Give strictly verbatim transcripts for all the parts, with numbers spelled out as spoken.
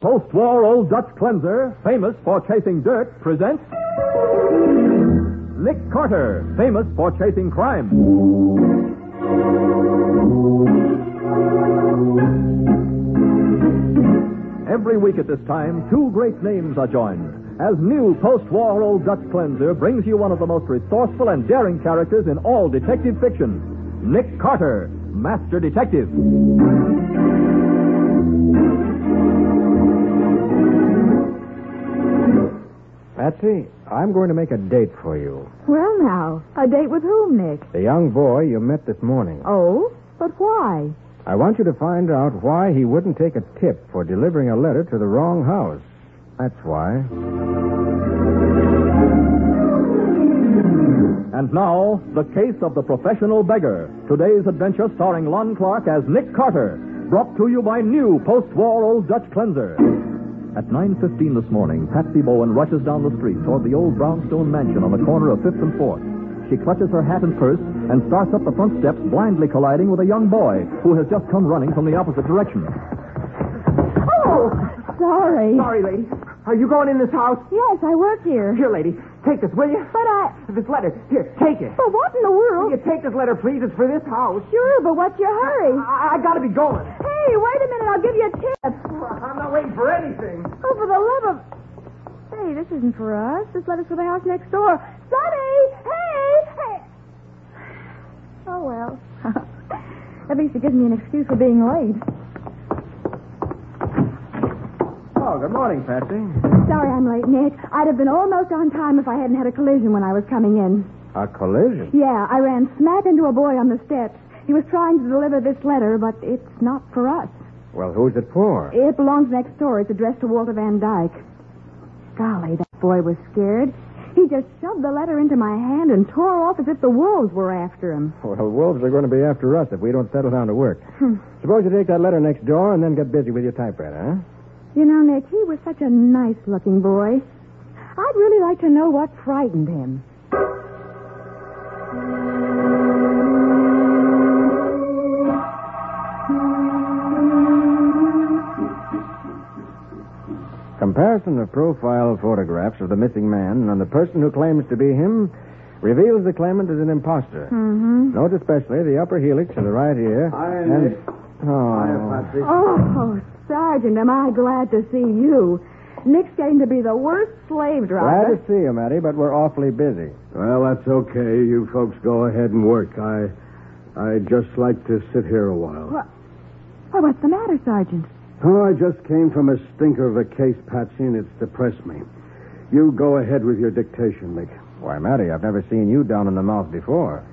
Post-war Old Dutch Cleanser, famous for chasing dirt, presents Nick Carter, famous for chasing crime. Every week at this time, two great names are joined as new post-war Old Dutch Cleanser brings you one of the most resourceful and daring characters in all detective fiction, Nick Carter, Master Detective. Patsy, I'm going to make a date for you. Well, now, a date with whom, Nick? The young boy you met this morning. Oh? But why? I want you to find out why he wouldn't take a tip for delivering a letter to the wrong house. That's why. And now, the case of the professional beggar. Today's adventure starring Lon Clark as Nick Carter. Brought to you by new post-war Old Dutch Cleanser. At nine fifteen this morning, Patsy Bowen rushes down the street toward the old brownstone mansion on the corner of fifth and fourth. She clutches her hat and purse and starts up the front steps, blindly colliding with a young boy who has just come running from the opposite direction. Oh, sorry. Sorry, lady. Are you going in this house? Yes, I work here. Here, lady. Take this, will you? But I... This letter. Here, take it. But what in the world? Will you take this letter, please? It's for this house. Sure, but what's your hurry? I, I gotta be going. Hey, wait a minute. I'll give you a tip. I'm not waiting for anything. Oh, for the love of... Hey, this isn't for us. This letter's for the house next door. Sonny! Hey! Hey! Oh, well. At least it gives me an excuse for being late. Oh, good morning, Patsy. Sorry I'm late, Nick. I'd have been almost on time if I hadn't had a collision when I was coming in. A collision? Yeah, I ran smack into a boy on the steps. He was trying to deliver this letter, but it's not for us. Well, who's it for? It belongs next door. It's addressed to Walter Van Dyke. Golly, that boy was scared. He just shoved the letter into my hand and tore off as if the wolves were after him. Well, wolves are going to be after us if we don't settle down to work. Hmm. Suppose you take that letter next door and then get busy with your typewriter, huh? You know, Nick, he was such a nice-looking boy. I'd really like to know what frightened him. Comparison of profile photographs of the missing man and the person who claims to be him reveals the claimant as an imposter. Mm-hmm. Note especially the upper helix of the right ear. Hi, and... Nick. Oh. Hi, Patsy. Oh, Sergeant, am I glad to see you. Nick's getting to be the worst slave Glad driver. to see you, Matty, but we're awfully busy. Well, that's okay. You folks go ahead and work. I I'd just like to sit here a while. What? Well, what's the matter, Sergeant? Oh, I just came from a stinker of a case, Patsy, and it's depressed me. You go ahead with your dictation, Nick. Why, Matty, I've never seen you down in the mouth before.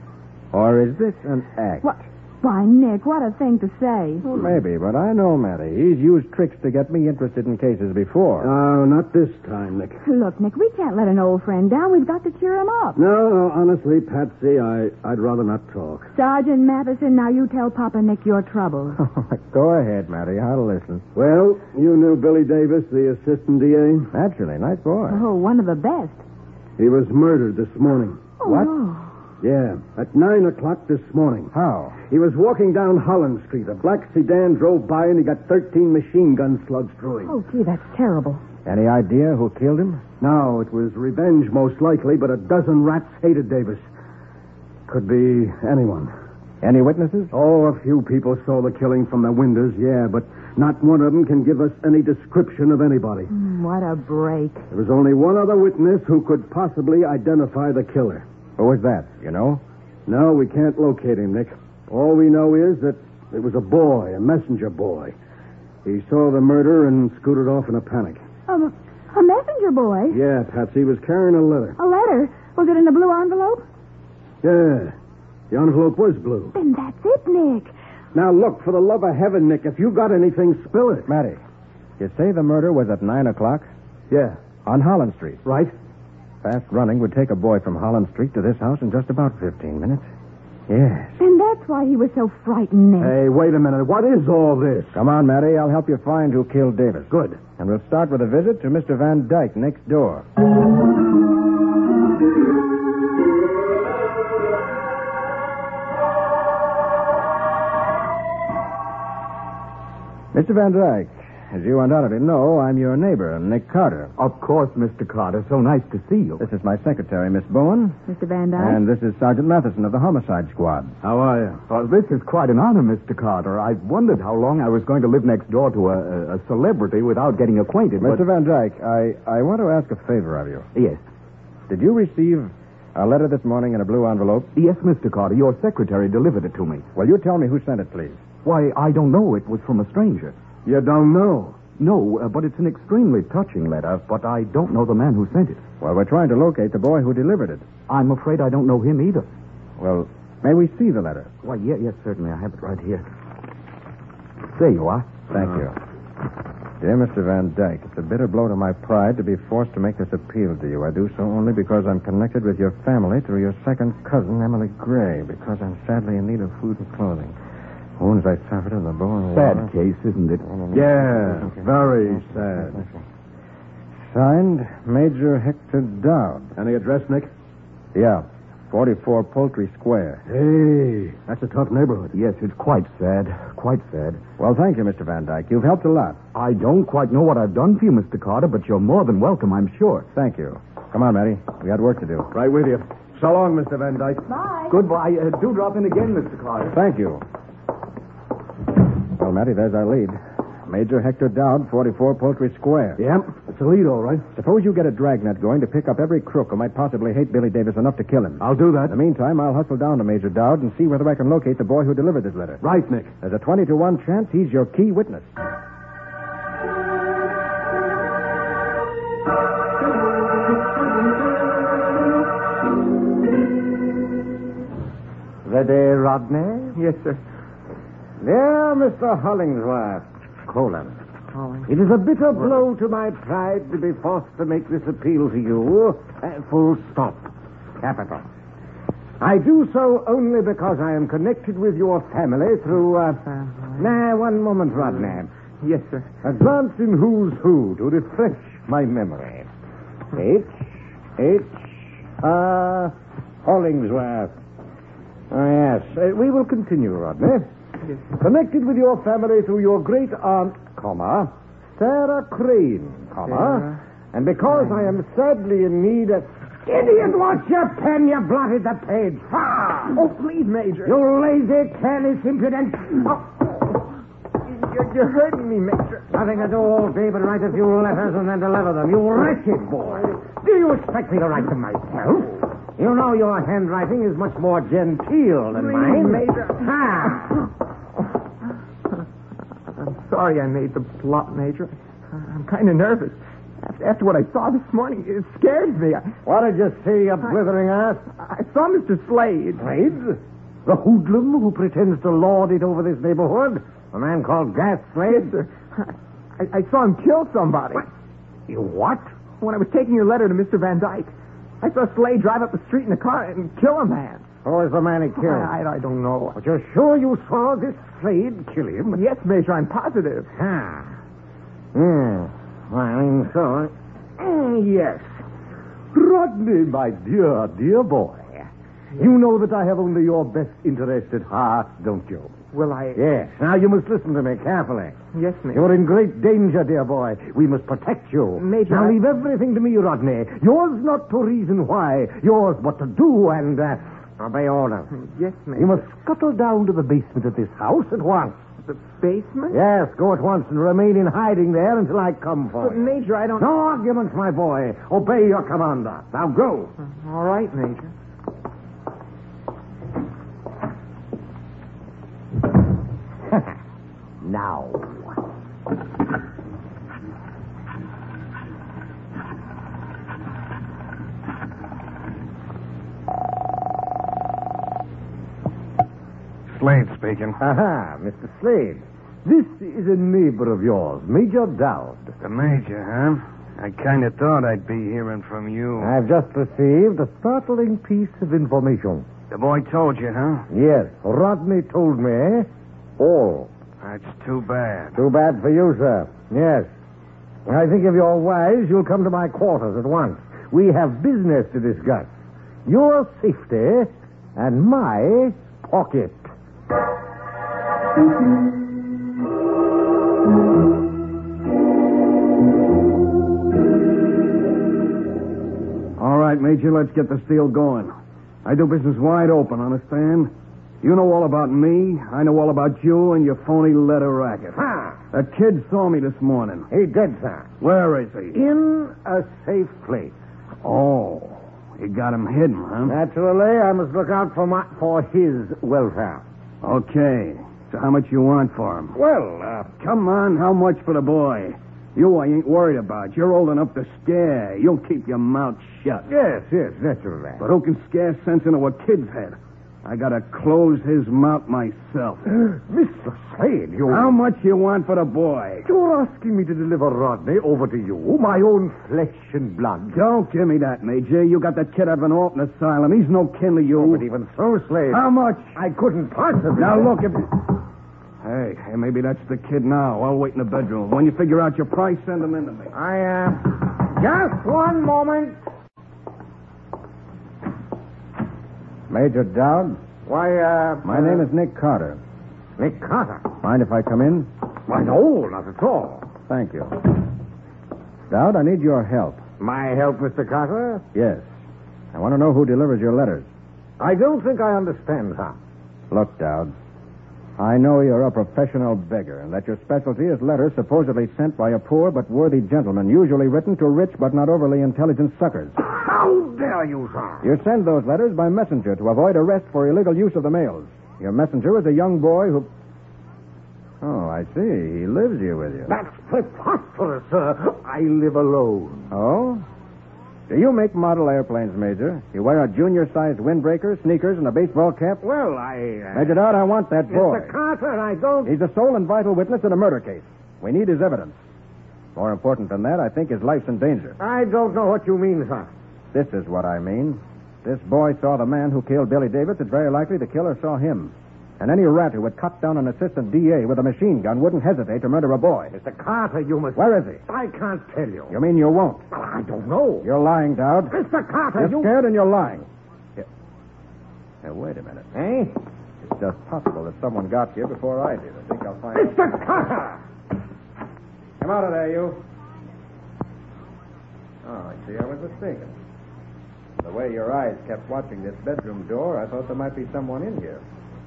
Or is this an act? What? Why, Nick, what a thing to say. Well, maybe, but I know Matty. He's used tricks to get me interested in cases before. No, not this time, Nick. Look, Nick, we can't let an old friend down. We've got to cheer him up. No, no, honestly, Patsy, I, I'd rather not talk. Sergeant Matheson, now you tell Papa Nick your troubles. Go ahead, Matty. I'll listen. Well, you knew Billy Davis, the assistant D A? Naturally. Nice boy. Oh, one of the best. He was murdered this morning. Oh, What? no. Yeah, at nine o'clock this morning. How? He was walking down Holland Street. A black sedan drove by, and he got thirteen machine gun slugs through him. Oh, gee, that's terrible. Any idea who killed him? No, it was revenge, most likely, but a dozen rats hated Davis. Could be anyone. Any witnesses? Oh, a few people saw the killing from the windows, yeah, but not one of them can give us any description of anybody. Mm, what a break. There was only one other witness who could possibly identify the killer. Who was that? You know? No, we can't locate him, Nick. All we know is that it was a boy, a messenger boy. He saw the murder and scooted off in a panic. Um, a messenger boy? Yeah, Patsy, he was carrying a letter. A letter? Was it in a blue envelope? Yeah, the envelope was blue. Then that's it, Nick. Now, look, for the love of heaven, Nick, if you got anything, spill it. Matty, you say the murder was at nine o'clock? Yeah. On Holland Street. Right? Fast running would take a boy from Holland Street to this house in just about fifteen minutes. Yes. And that's why he was so frightened, Nick. Hey, wait a minute. What is all this? Come on, Matty. I'll help you find who killed Davis. Good. And we'll start with a visit to Mister Van Dyke next door. Mister Van Dyke, As you undoubtedly know, I'm your neighbor, Nick Carter. Of course, Mister Carter. So nice to see you. This is my secretary, Miss Bowen. Mister Van Dyke? And this is Sergeant Matheson of the Homicide Squad. How are you? Well, this is quite an honor, Mister Carter. I wondered how long I was going to live next door to a, a, a celebrity without getting acquainted. Mister But... Van Dyke, I, I want to ask a favor of you. Yes. Did you receive a letter this morning in a blue envelope? Yes, Mister Carter. Your secretary delivered it to me. Will you tell me who sent it, please? Why, I don't know. It was from a stranger. You don't know. No, uh, but it's an extremely touching letter, but I don't know the man who sent it. Well, we're trying to locate the boy who delivered it. I'm afraid I don't know him either. Well, may we see the letter? Why, yeah, yes, certainly. I have it right here. There you are. Thank you. Dear Mister Van Dyke, it's a bitter blow to my pride to be forced to make this appeal to you. I do so only because I'm connected with your family through your second cousin, Emily Gray, because I'm sadly in need of food and clothing. Wounds I suffered in the bone. Sad case, isn't it? Yeah, very sad. Signed, Major Hector Dowd. Any address, Nick? Yeah, forty-four Poultry Square. Hey, that's a tough neighborhood. Yes, it's quite sad. Quite sad. Well, thank you, Mister Van Dyke. You've helped a lot. I don't quite know what I've done for you, Mister Carter, but you're more than welcome, I'm sure. Thank you. Come on, Matty. We got work to do. Right with you. So long, Mister Van Dyke. Bye. Goodbye. Uh, do drop in again, Mister Carter. Thank you. Well, Matty, there's our lead. Major Hector Dowd, forty-four Poultry Square. Yep, it's a lead, all right. Suppose you get a dragnet going to pick up every crook who might possibly hate Billy Davis enough to kill him. I'll do In that. the meantime, I'll hustle down to Major Dowd and see whether I can locate the boy who delivered this letter. Right, Nick. There's a twenty to one chance he's your key witness. Ready, Rodney? Yes, sir. Dear Mister Hollingsworth, colon. It is a bitter blow to my pride to be forced to make this appeal to you. Uh, full stop. Capital. I do so only because I am connected with your family through, uh... Nah, one moment, Rodney. Yes, sir. A glance in Who's Who to refresh my memory. H, H, uh, Hollingsworth. Oh, yes. Uh, we will continue, Rodney. Yes. Connected with your family through your great aunt, comma, Sarah Crane, comma, Sarah and because I am sadly in need of... Idiot, what's your pen? You blotted the page. Ha! Oh, please, Major. You lazy, careless, impudent... Oh. You're, you're hurting me, Major. Nothing to do all day but write a few letters and then deliver them. You wretched boy. Do you expect me to write them myself? You know your handwriting is much more genteel than Please, mine. Major. Ha! I'm sorry I made the plot, Major. I'm kind of nervous. After, after what I saw this morning, it scared me. I, What did you see, you blithering ass? I saw Mister Slade. Slade? The hoodlum who pretends to lord it over this neighborhood? A man called Gas Slade? Yes, sir. I, I saw him kill somebody. You what? When I was taking your letter to Mister Van Dyke, I saw Slade drive up the street in a car and kill a man. Who was the man he killed? I, I, I don't know. But you're sure you saw this Slade kill him? Yes, Major, I'm positive. Ah. Hmm. I'm so. Mm, yes. Rodney, my dear, dear boy. You know that I have only your best interest at heart, don't you? Will I... Yes. Now you must listen to me carefully. Yes, Major. You're in great danger, dear boy. We must protect you. Major, Now I- leave everything to me, Rodney. Yours not to reason why. Yours what to do and uh, obey orders. Yes, Major. You must scuttle down to the basement of this house at once. The basement? Yes, go at once and remain in hiding there until I come for But, you. Major, I don't... No arguments, my boy. Obey your commander. Now go. All right, Major. Now. Slade speaking. Aha, Mister Slade. This is a neighbor of yours, Major Dowd. The Major, huh? I kind of thought I'd be hearing from you. I've just received a startling piece of information. The boy told you, huh? Yes, Rodney told me all. That's too bad. Too bad for you, sir. Yes. I think if you're wise, you'll come to my quarters at once. We have business to discuss. Your safety and my pocket. right, Major, let's get the steal going. I do business wide open, understand? You know all about me. I know all about you and your phony letter racket. Ha! A kid saw me this morning. He did, sir. Where is he? In a safe place. Oh, you got him hidden, huh? Naturally, I must look out for my for his welfare. Okay. So how much you want for him? Well, uh, Come on, how much for the boy? You I ain't worried about. You're old enough to scare. You'll keep your mouth shut. yes, yes, naturally. But who can scare sense into a kid's head? I gotta close his mouth myself. Mister Slade, you... How much you want for the boy? You're asking me to deliver Rodney over to you, my own flesh and blood. Don't give me that, Major. You got that kid out of an orphan asylum. He's no kin to you. But even so, Slade... How much? I couldn't possibly... Now, look, if... Hey, hey, maybe that's the kid now. I'll wait in the bedroom. When you figure out your price, send him in to me. I, uh... Just one moment. Major Dowd, Why, uh... my name is Nick Carter. Nick Carter. Mind if I come in? Why, no, not at all. Thank you. Dowd, I need your help. My help, Mister Carter? Yes. I want to know who delivers your letters. I don't think I understand, sir. Look, Dowd, I know you're a professional beggar and that your specialty is letters supposedly sent by a poor but worthy gentleman, usually written to rich but not overly intelligent suckers. How dare you, sir? You send those letters by messenger to avoid arrest for illegal use of the mails. Your messenger is a young boy who... Oh, I see. He lives here with you. That's preposterous, sir. I live alone. Oh? Do you make model airplanes, Major? You wear a junior-sized windbreaker, sneakers, and a baseball cap? Well, I... Uh... Major Dowd, I want that boy. Mister Carter, I don't... He's the sole and vital witness in a murder case. We need his evidence. More important than that, I think his life's in danger. I don't know what you mean, sir. This is what I mean. This boy saw the man who killed Billy Davis. It's very likely the killer saw him. And any rat who would cut down an assistant D A with a machine gun wouldn't hesitate to murder a boy. Mister Carter, you must... Where is he? I can't tell you. You mean you won't? Well, I don't know. You're lying, Dowd. Mister Carter, You're you... scared and you're lying. Here. Now, wait a minute. Eh? It's just possible that someone got here before I did. I think I'll find Mister out. Carter! Come out of there, you. Oh, I see I was mistaken. The way your eyes kept watching this bedroom door, I thought there might be someone in here.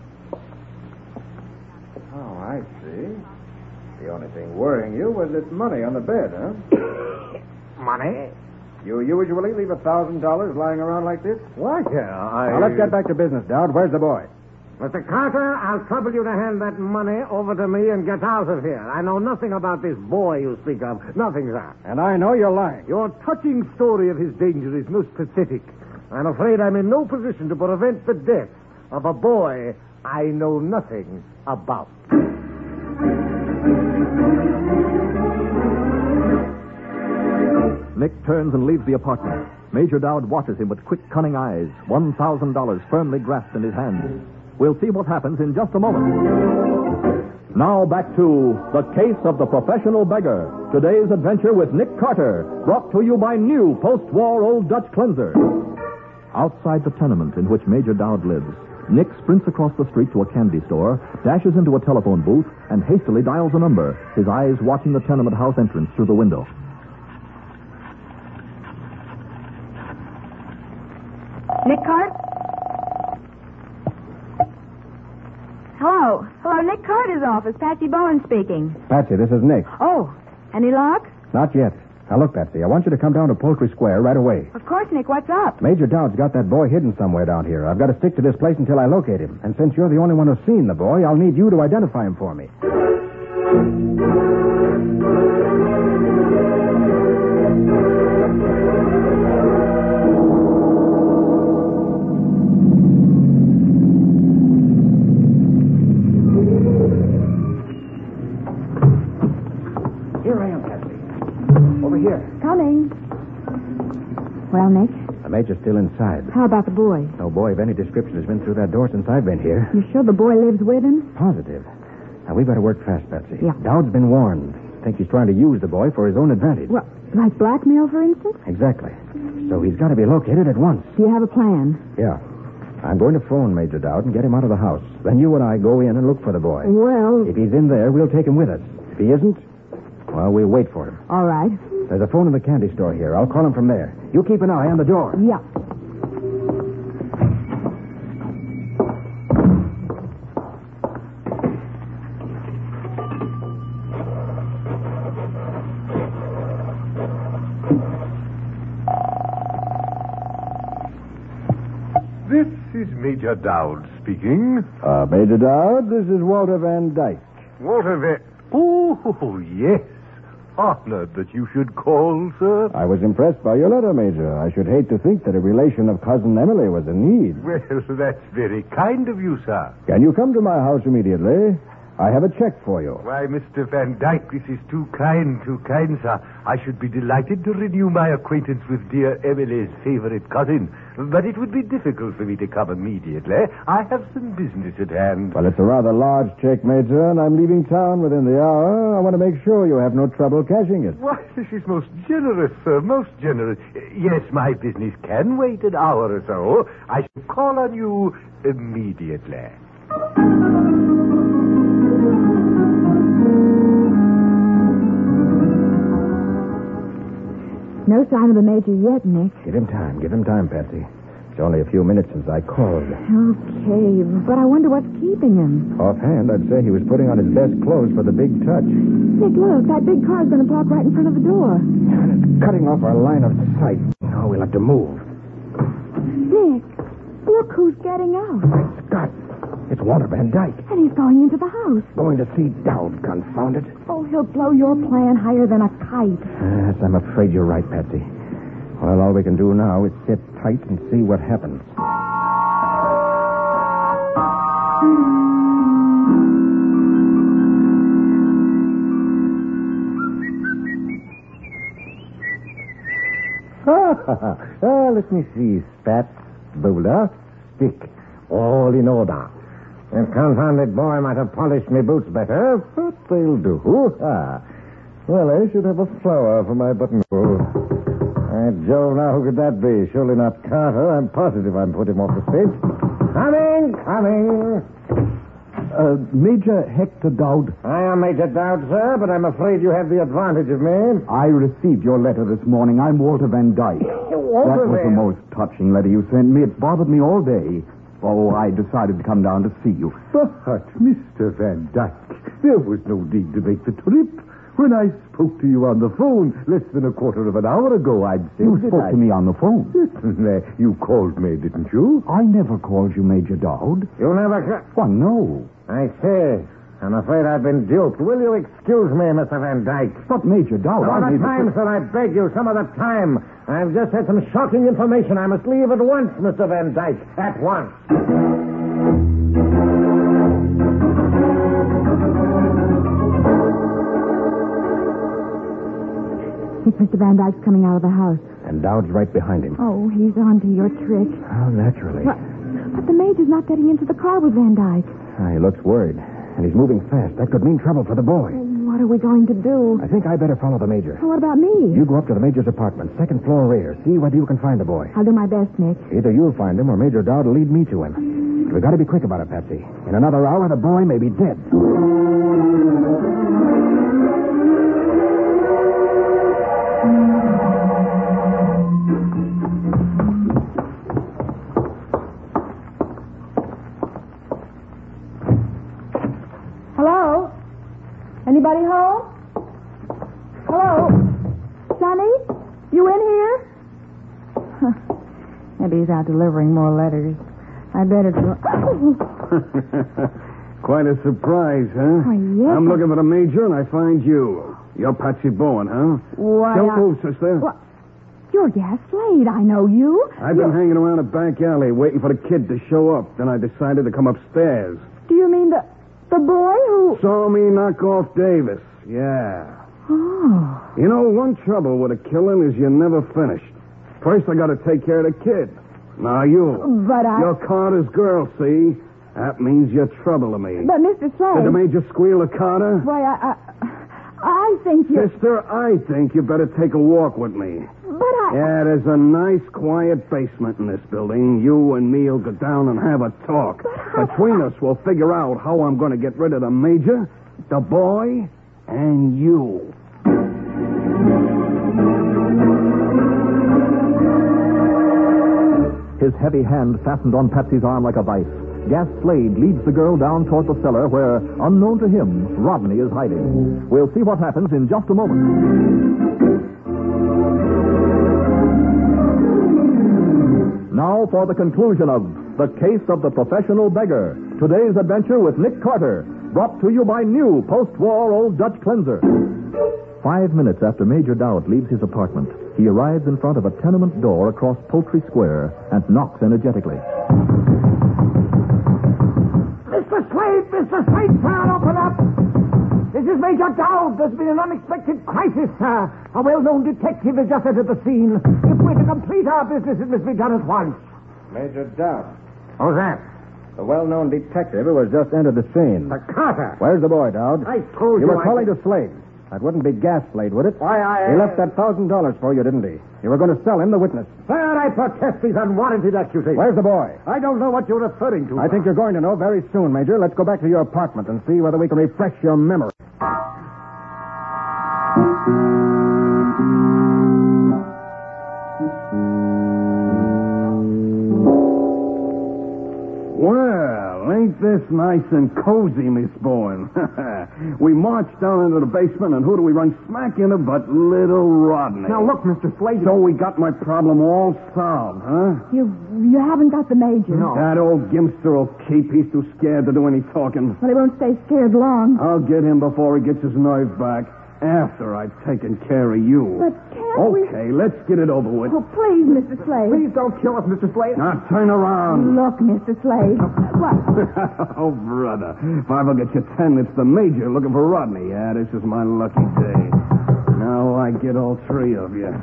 Oh, I see. The only thing worrying you was this money on the bed, huh? Money? You usually leave a thousand dollars lying around like this? Why, yeah, I... Now, let's get back to business, Dowd. Where's the boy? Mister Carter, I'll trouble you to hand that money over to me and get out of here. I know nothing about this boy you speak of. Nothing, sir. And I know you're lying. Your touching story of his danger is most pathetic. I'm afraid I'm in no position to prevent the death of a boy I know nothing about. Nick turns and leaves the apartment. Major Dowd watches him with quick, cunning eyes, one thousand dollars firmly grasped in his hand. We'll see what happens in just a moment. Now back to The Case of the Professional Beggar. Today's adventure with Nick Carter, brought to you by new post-war Old Dutch Cleanser. Outside the tenement in which Major Dowd lives, Nick sprints across the street to a candy store, dashes into a telephone booth, and hastily dials a number, his eyes watching the tenement house entrance through the window. Nick Cart? Hello. Hello, Nick Carter's office. Patsy Bowen speaking. Patsy, this is Nick. Oh, any luck? Not yet. Now, look, Patsy, I want you to come down to Poultry Square right away. Of course, Nick. What's up? Major Dowd's got that boy hidden somewhere down here. I've got to stick to this place until I locate him. And since you're the only one who's seen the boy, I'll need you to identify him for me. Here I am, Patsy. Over here. Coming. Well, Nick, The Major's still inside. how about the boy? No boy of any description has been through that door since I've been here. You sure the boy lives with him? Positive. Now, we better work fast, Patsy. Yeah. Dowd's been warned. Think he's trying to use the boy for his own advantage. Well, like blackmail, for instance? Exactly. So he's got to be located at once. Do you have a plan? Yeah. I'm going to phone Major Dowd and get him out of the house. Then you and I go in and look for the boy. Well, If he's in there, we'll take him with us. If he isn't, well, we'll wait for him. all right. There's a phone in the candy store here. I'll call him from there. You keep an eye on the door. Yeah. This is Major Dowd speaking. Uh, Major Dowd, this is Walter Van Dyke. Walter Van... Oh, yes. Honored that you should call, sir. I was impressed by your letter, Major. I should hate to think that a relation of Cousin Emily was in need. Well, that's very kind of you, sir. Can you come to my house immediately? I have a check for you. Why, Mister Van Dyke, this is too kind, too kind, sir. I should be delighted to renew my acquaintance with dear Emily's favorite cousin. But it would be difficult for me to come immediately. I have some business at hand. Well, it's a rather large check, Major, and I'm leaving town within the hour. I want to make sure you have no trouble cashing it. Why, this is most generous, sir, most generous. Yes, my business can wait an hour or so. I shall call on you immediately. No sign of the Major yet, Nick. Give him time. Give him time, Patsy. It's only a few minutes since I called. Okay, but I wonder what's keeping him. Offhand, I'd say he was putting on his best clothes for the big touch. Nick, look, that big car's going to park right in front of the door. And it's cutting off our line of sight. Oh, we'll have to move. Nick, look who's getting out. Scott, it's Walter Van Dyke. And he's going into the house. Going to see Dowd, confound it. Oh, he'll blow your plan higher than a kite. Yes, I'm afraid you're right, Patsy. Well, all we can do now is sit tight and see what happens. Ah, let me see. Spat, bowler, stick, all in order. That confounded boy might have polished me boots better, but they'll do. Ah. Well, I should have a flower for my buttonhole. By Jove, now who could that be? Surely not Carter. I'm positive I'm put him off the scent. Coming, coming. Uh, Major Hector Dowd. I am Major Dowd, sir, but I'm afraid you have the advantage of me. I received your letter this morning. I'm Walter Van Dyke. Walter that was Van... the most touching letter you sent me. It bothered me all day. Oh, I decided to come down to see you. But, Mister Van Dyke, there was no need to make the trip. When I spoke to you on the phone less than a quarter of an hour ago, I'd said You that spoke I... to me on the phone. You called me, didn't you? I never called you Major Dowd. You never... ca- Why, no. I say, I'm afraid I've been duped. Will you excuse me, Mister Van Dyke? But Major Dowd, Some I of the made time, the... sir, I beg you, some of the time. I've just had some shocking information. I must leave at once, Mister Van Dyke. At once. Think Mister Van Dyke's coming out of the house. And Dowd's right behind him. Oh, he's on to your trick. Oh, naturally. But, but the Major's not getting into the car with Van Dyke. Ah, he looks worried. And he's moving fast. That could mean trouble for the boy. What are we going to do? I think I better follow the Major. What about me? You go up to the Major's apartment, second floor rear. See whether you can find the boy. I'll do my best, Nick. Either you'll find him or Major Dowd will lead me to him. We've got to be quick about it, Patsy. In another hour, the boy may be dead. Hello? Anybody home? Hello? Sonny? You in here? Huh. Maybe he's out delivering more letters. I better do... Quite a surprise, huh? Why, yes. I'm looking for the Major, and I find you. You're Patsy Bowen, huh? Why, Don't I- move, sister. What? You're Gas Slade. I know you. I've been hanging around a back alley waiting for the kid to show up. Then I decided to come upstairs. Do you mean the the boy who... Saw me knock off Davis. Yeah. Oh. You know, one trouble with a killing is you're never finished. First, I got to take care of the kid. Now you. But I... You're Carter's girl, see? That means you're trouble to me. But, Mister Slade... Did the Major squeal at Carter? Why, I... I, I think you... Sister, I think you better take a walk with me. But I... Yeah, there's a nice, quiet basement in this building. You and me will go down and have a talk. Between us, we'll figure out how I'm going to get rid of the Major, the boy, and you. his heavy hand fastened on Patsy's arm like a vice. Gas Slade leads the girl down toward the cellar where, unknown to him, Rodney is hiding. We'll see what happens in just a moment. Now for the conclusion of The Case of the Professional Beggar. Today's adventure with Nick Carter, brought to you by new post-war Old Dutch Cleanser. Five minutes after Major Dowd leaves his apartment, he arrives in front of a tenement door across Poultry Square and knocks energetically. Mister Slade, Mister Slade, sir, open up. This is Major Dowd. There's been an unexpected crisis, sir. A well-known detective has just entered the scene. If we're to complete our business, it must be done at once. Major Dowd. Who's that? The well-known detective who has just entered the scene. The Carter. Where's the boy, Dowd? I told you. You were I calling did- to Slade. That wouldn't be Gas Slade, would it? Why, I... He left that thousand dollars for you, didn't he? You were going to sell him the witness. Sir, I protest these unwarranted accusations. Where's the boy? I don't know what you're referring to. I think you're going to know very soon, Major. Let's go back to your apartment and see whether we can refresh your memory. Well, ain't this nice and cozy, Miss Boyne? We marched down into the basement, and who do we run smack into but little Rodney? Now, look, Mister Slade. So we got my problem all solved, huh? You you haven't got the major. No. That old gimster will keep. He's too scared to do any talking. Well, he won't stay scared long. I'll get him before he gets his nerve back. After I've taken care of you. But can't we... Okay, let's get it over with. Oh, please, Mister Slade. Please don't kill us, Mister Slade. Now turn around. Look, Mister Slade. What? Oh, brother. If I ever get you ten, it's the major looking for Rodney. Yeah, this is my lucky day. Now I get all three of you.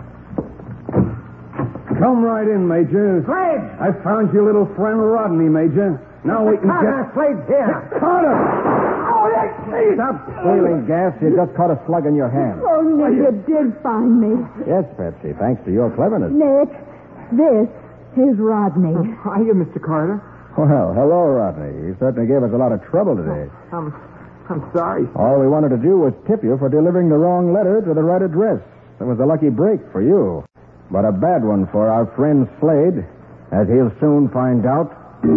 Come right in, Major. Slade! I found your little friend Rodney, Major. Now we can Carter, get... Slade's here. Carter! Oh, that's me. Stop squealing, Gas. You just caught a slug in your hand. Oh, Nick, you did find me. Yes, Patsy, thanks to your cleverness. Nick, this is Rodney. Hiya, Mister Carter. Well, hello, Rodney. You certainly gave us a lot of trouble today. I'm, I'm sorry. All we wanted to do was tip you for delivering the wrong letter to the right address. It was a lucky break for you, but a bad one for our friend Slade, as he'll soon find out.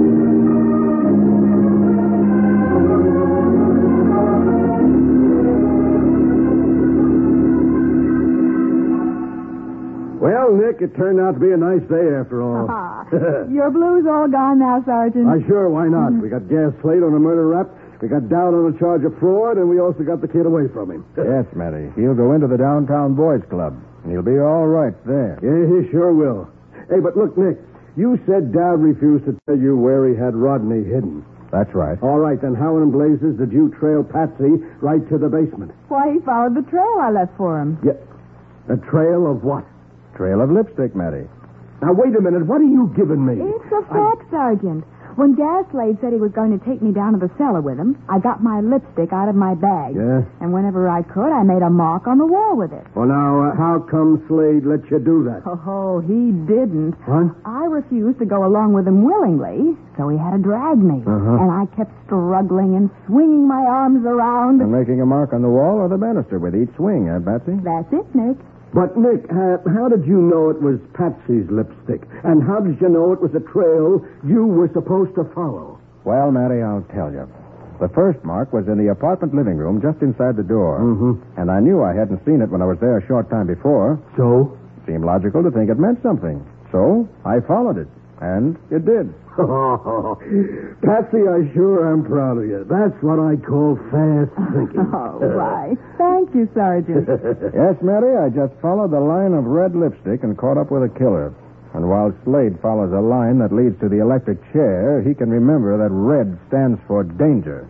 Well, Nick, it turned out to be a nice day after all. Ah, your blues all gone now, Sergeant. Uh, sure, why not? We got Gas Slade on a murder rap, we got Dowd on a charge of fraud, and we also got the kid away from him. Yes, Matty. He'll go into the downtown boys club, and he'll be all right there. Yeah, he sure will. Hey, but look, Nick, you said Dowd refused to tell you where he had Rodney hidden. That's right. All right, then how in blazes did you trail Patsy right to the basement? Why, he followed the trail I left for him. Yeah. A trail of what? Trail of lipstick, Matty. Now, wait a minute. What are you giving me? It's a fact, Sergeant. When Gas Slade said he was going to take me down to the cellar with him, I got my lipstick out of my bag. Yeah? And whenever I could, I made a mark on the wall with it. Well, now, uh, how come Slade let you do that? Oh, he didn't. What? I refused to go along with him willingly, so he had to drag me. Uh-huh. And I kept struggling and swinging my arms around. And making a mark on the wall or the banister with each swing, eh, Patsy? That's it, Nick. But, Nick, uh, how did you know it was Patsy's lipstick? And how did you know it was a trail you were supposed to follow? Well, Matty, I'll tell you. The first mark was in the apartment living room just inside the door. Mm-hmm. And I knew I hadn't seen it when I was there a short time before. So? Seemed logical to think it meant something. So I followed it. And it did. Oh, Patsy, I sure am proud of you. That's what I call fast thinking. All right. Thank you, Sergeant. Yes, Matty, I just followed the line of red lipstick and caught up with a killer. And while Slade follows a line that leads to the electric chair, he can remember that red stands for danger.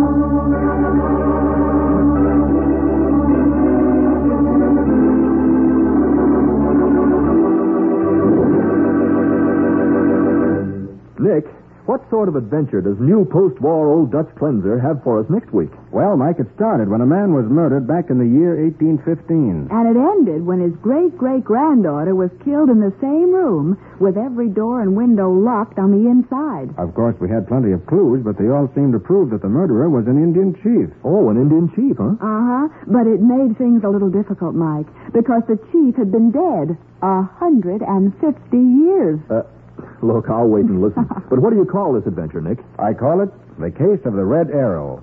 Nick, what sort of adventure does new post-war Old Dutch Cleanser have for us next week? Well, Mike, it started when a man was murdered back in the year eighteen fifteen. And it ended when his great-great-granddaughter was killed in the same room with every door and window locked on the inside. Of course, we had plenty of clues, but they all seemed to prove that the murderer was an Indian chief. Oh, an Indian chief, huh? Uh-huh. But it made things a little difficult, Mike, because the chief had been dead a hundred and fifty years. Uh, Look, I'll wait and listen. But what do you call this adventure, Nick? I call it The Case of the Red Arrow.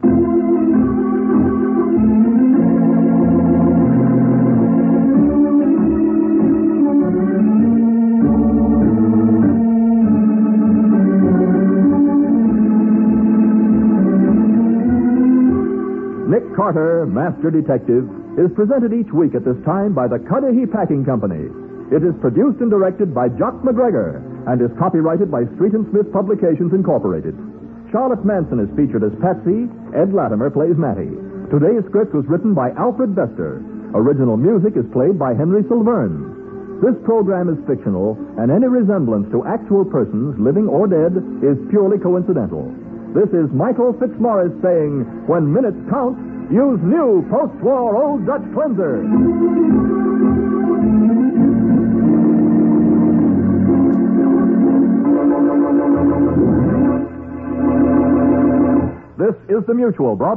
Nick Carter, Master Detective, is presented each week at this time by the Cudahy Packing Company. It is produced and directed by Jock McGregor and is copyrighted by Street and Smith Publications, Incorporated. Charlotte Manson is featured as Patsy. Ed Latimer plays Matty. Today's script was written by Alfred Bester. Original music is played by Henry Silverne. This program is fictional, and any resemblance to actual persons, living or dead, is purely coincidental. This is Michael Fitzmaurice saying, when minutes count, use new post-war Old Dutch cleanser. This is the Mutual broadcast.